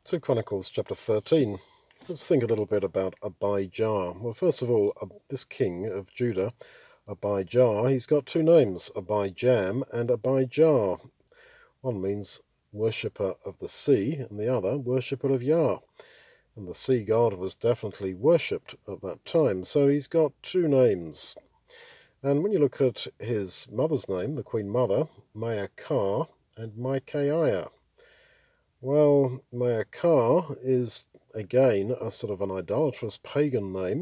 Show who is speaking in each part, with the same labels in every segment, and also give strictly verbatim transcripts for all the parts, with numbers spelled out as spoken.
Speaker 1: Two Chronicles chapter thirteen. Let's think a little bit about Abijah. Well, first of all, uh, this king of Judah, Abijah, he's got two names, Abijam and Abijah. One means worshipper of the sea, and the other worshipper of Yah. And the sea god was definitely worshipped at that time, so he's got two names. And when you look at his mother's name, the Queen Mother, Maacah and Micaiah, well, Maacah is again a sort of an idolatrous pagan name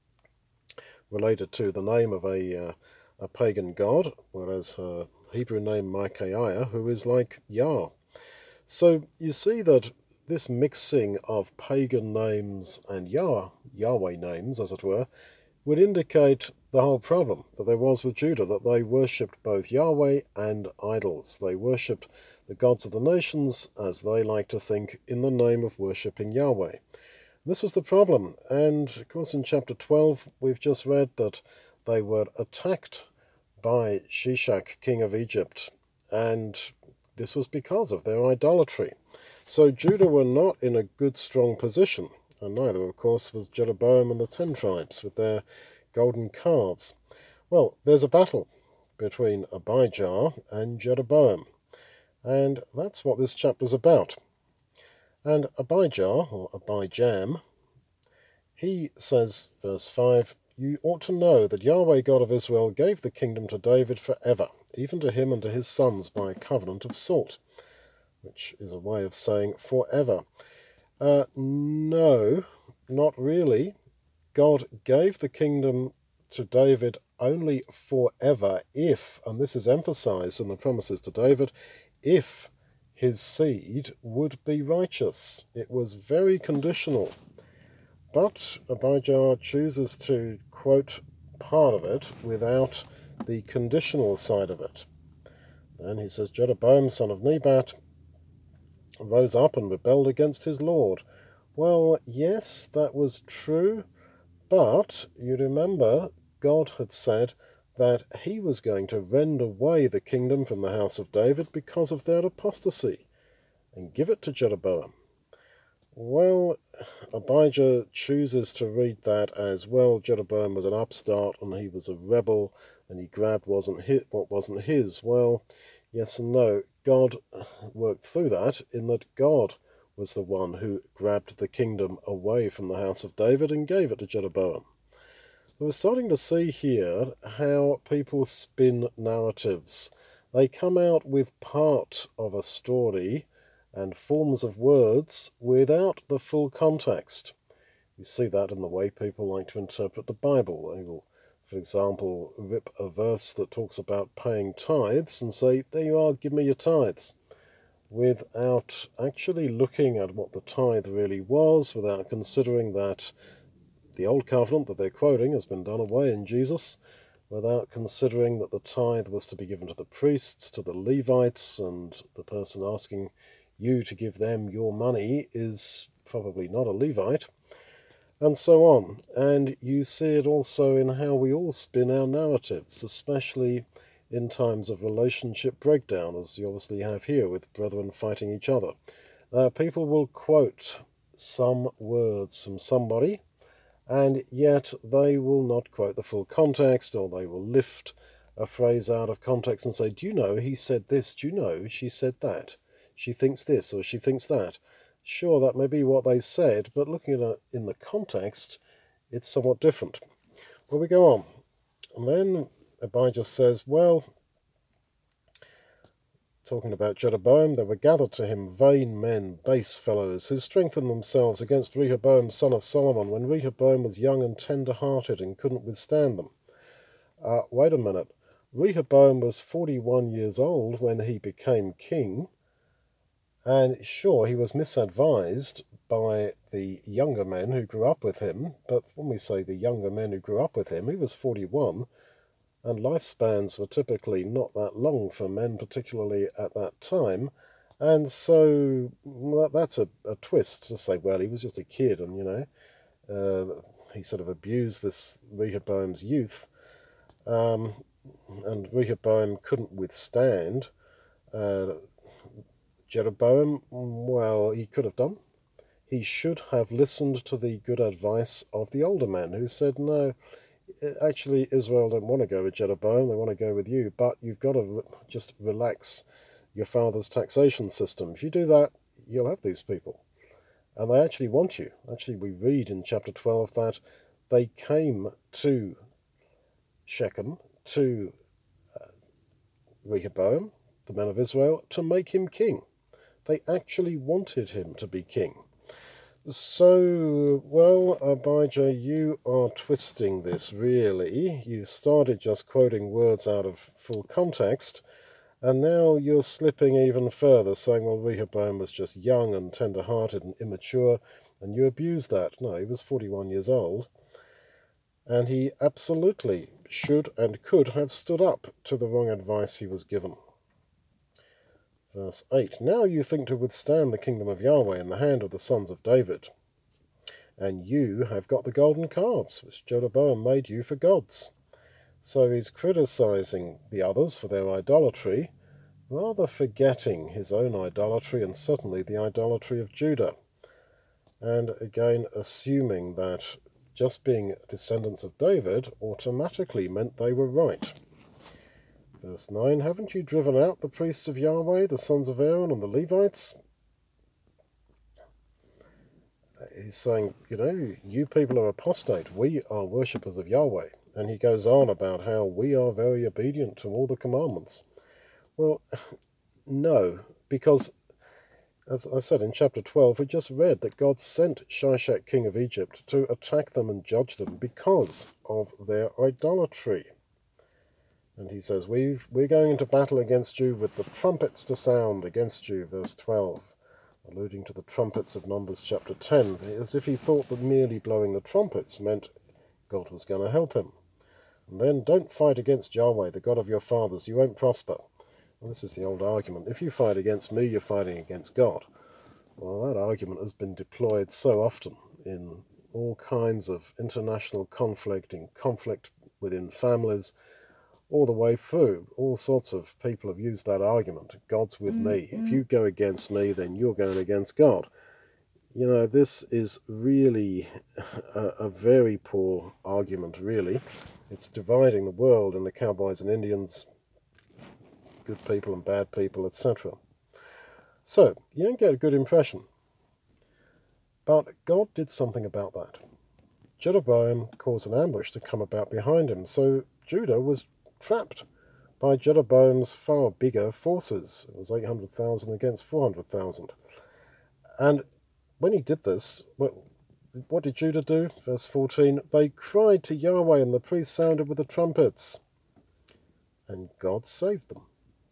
Speaker 1: related to the name of a uh, a pagan god, whereas her Hebrew name Micaiah, who is like Yah. So you see that this mixing of pagan names and Yah, Yahweh names, as it were, would indicate the whole problem that there was with Judah, that they worshipped both Yahweh and idols. They worshipped the gods of the nations, as they like to think, in the name of worshipping Yahweh. This was the problem, and of course in chapter twelve we've just read that they were attacked by Shishak, king of Egypt, and this was because of their idolatry. So Judah were not in a good, strong position, and neither, of course, was Jeroboam and the ten tribes with their golden calves. Well, there's a battle between Abijah and Jeroboam, and that's what this chapter's about. And Abijah, or Abijam, he says, verse five, "You ought to know that Yahweh God of Israel gave the kingdom to David forever, even to him and to his sons by a covenant of salt," which is a way of saying forever. Uh, no, not really. God gave the kingdom to David only forever if, and this is emphasized in the promises to David, if his seed would be righteous. It was very conditional. But Abijah chooses to quote part of it without the conditional side of it. And he says, "Jeroboam, son of Nebat, rose up and rebelled against his Lord." Well, yes, that was true, but you remember God had said that he was going to rend away the kingdom from the house of David because of their apostasy and give it to Jeroboam. Well, Abijah chooses to read that as, well, Jeroboam was an upstart and he was a rebel and he grabbed wasn't hit what wasn't his. Well, yes and no. God worked through that in that God was the one who grabbed the kingdom away from the house of David and gave it to Jeroboam. We're starting to see here how people spin narratives. They come out with part of a story and forms of words without the full context. You see that in the way people like to interpret the Bible. They will, for example, rip a verse that talks about paying tithes and say, "There you are, give me your tithes," without actually looking at what the tithe really was, without considering that the old covenant that they're quoting has been done away in Jesus, without considering that the tithe was to be given to the priests, to the Levites, and the person asking you to give them your money is probably not a Levite, and so on. And you see it also in how we all spin our narratives, especially in times of relationship breakdown, as you obviously have here with brethren fighting each other. Uh, people will quote some words from somebody, and yet they will not quote the full context, or they will lift a phrase out of context and say, "Do you know he said this? Do you know she said that? She thinks this or she thinks that." Sure, that may be what they said, but looking at it in the context, it's somewhat different. Well, we go on. And then Abijah says, well, talking about Jeroboam, "There were gathered to him vain men, base fellows, who strengthened themselves against Rehoboam, son of Solomon, when Rehoboam was young and tender-hearted and couldn't withstand them." Uh, wait a minute. Rehoboam was forty-one years old when he became king, and sure, he was misadvised by the younger men who grew up with him, but when we say the younger men who grew up with him, he was forty-one, and lifespans were typically not that long for men, particularly at that time. And so well, that's a, a twist to say, well, he was just a kid, and, you know, uh, he sort of abused this Rehoboam's youth, um, and Rehoboam couldn't withstand uh, Jeroboam. Well, he could have done. he should have listened to the good advice of the older men who said, no, actually Israel don't want to go with Jeroboam, they want to go with you, but you've got to re- just relax your father's taxation system. If you do that, you'll have these people. And they actually want you. Actually, we read in chapter twelve that they came to Shechem, to uh, Rehoboam, the men of Israel, to make him king. They actually wanted him to be king. So, well, Abijah, you are twisting this, really. You started just quoting words out of full context, and now you're slipping even further, saying, well, Rehoboam was just young and tender-hearted and immature, and you abused that. No, he was forty-one years old, and he absolutely should and could have stood up to the wrong advice he was given. Verse eight, now you think to withstand the kingdom of Yahweh in the hand of the sons of David, and you have got the golden calves, which Jeroboam made you for gods. So he's criticizing the others for their idolatry, rather forgetting his own idolatry and certainly the idolatry of Judah, and again assuming that just being descendants of David automatically meant they were right. Verse nine, haven't you driven out the priests of Yahweh, the sons of Aaron, and the Levites? He's saying, you know, you people are apostate. We are worshippers of Yahweh. And he goes on about how we are very obedient to all the commandments. Well, no, because, as I said in chapter twelve, we just read that God sent Shishak, king of Egypt, to attack them and judge them because of their idolatry. And he says, We've, we're going into battle against you with the trumpets to sound against you, verse twelve, alluding to the trumpets of Numbers chapter ten, as if he thought that merely blowing the trumpets meant God was going to help him. And then, don't fight against Yahweh, the God of your fathers, you won't prosper. Well, this is the old argument. If you fight against me, you're fighting against God. Well, that argument has been deployed so often in all kinds of international conflict, in conflict within families, all the way through. All sorts of people have used that argument. God's with me. If you go against me, then you're going against God. You know, this is really a, a very poor argument, really. It's dividing the world into cowboys and Indians, good people and bad people, et cetera. So, you don't get a good impression. But God did something about that. Jeroboam caused an ambush to come about behind him, so Judah was trapped by Jeroboam's far bigger forces. It was eight hundred thousand against four hundred thousand. And when he did this, what, what did Judah do? Verse fourteen, they cried to Yahweh, and the priests sounded with the trumpets. And God saved them.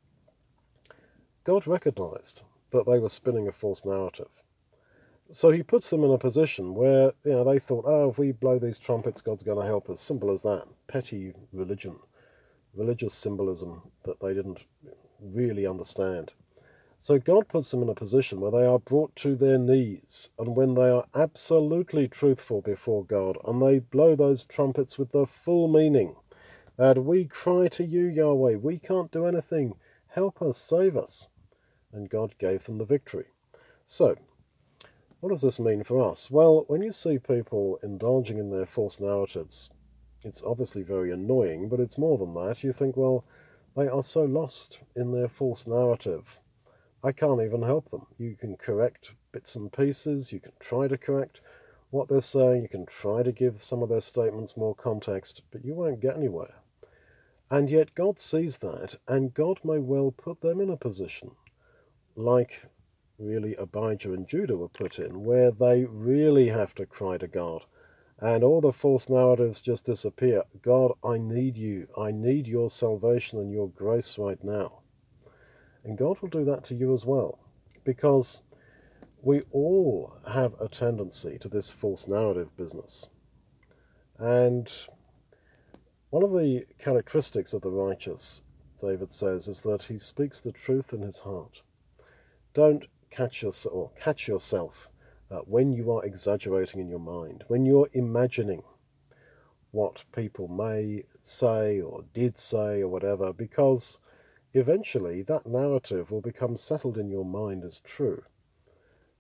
Speaker 1: God recognized that they were spinning a false narrative. So he puts them in a position where, you know, they thought, oh, if we blow these trumpets, God's going to help us. Simple as that. Petty religion. Religious symbolism that they didn't really understand. So God puts them in a position where they are brought to their knees, and when they are absolutely truthful before God, and they blow those trumpets with the full meaning, that we cry to you, Yahweh, we can't do anything, help us, save us. And God gave them the victory. So, what does this mean for us? Well, when you see people indulging in their false narratives, it's obviously very annoying, but it's more than that. You think, well, they are so lost in their false narrative. I can't even help them. You can correct bits and pieces, you can try to correct what they're saying, you can try to give some of their statements more context, but you won't get anywhere. And yet God sees that, and God may well put them in a position, like really Abijah and Judah were put in, where they really have to cry to God. And all the false narratives just disappear. God, I need you. I need your salvation and your grace right now. And God will do that to you as well. Because we all have a tendency to this false narrative business. And one of the characteristics of the righteous, David says, is that he speaks the truth in his heart. Don't catch yourself, or catch yourself uh, when you are exaggerating in your mind, when you're imagining what people may say or did say or whatever, because eventually that narrative will become settled in your mind as true.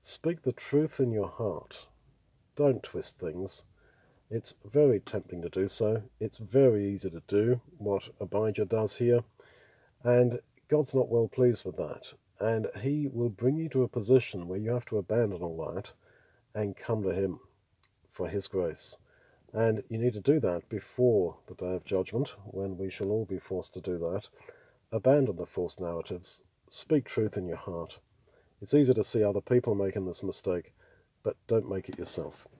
Speaker 1: Speak the truth in your heart. Don't twist things. It's very tempting to do so. It's very easy to do what Abijah does here, and God's not well pleased with that. And he will bring you to a position where you have to abandon all that and come to him for his grace. And you need to do that before the day of judgment, when we shall all be forced to do that. Abandon the false narratives. Speak truth in your heart. It's easy to see other people making this mistake, but don't make it yourself.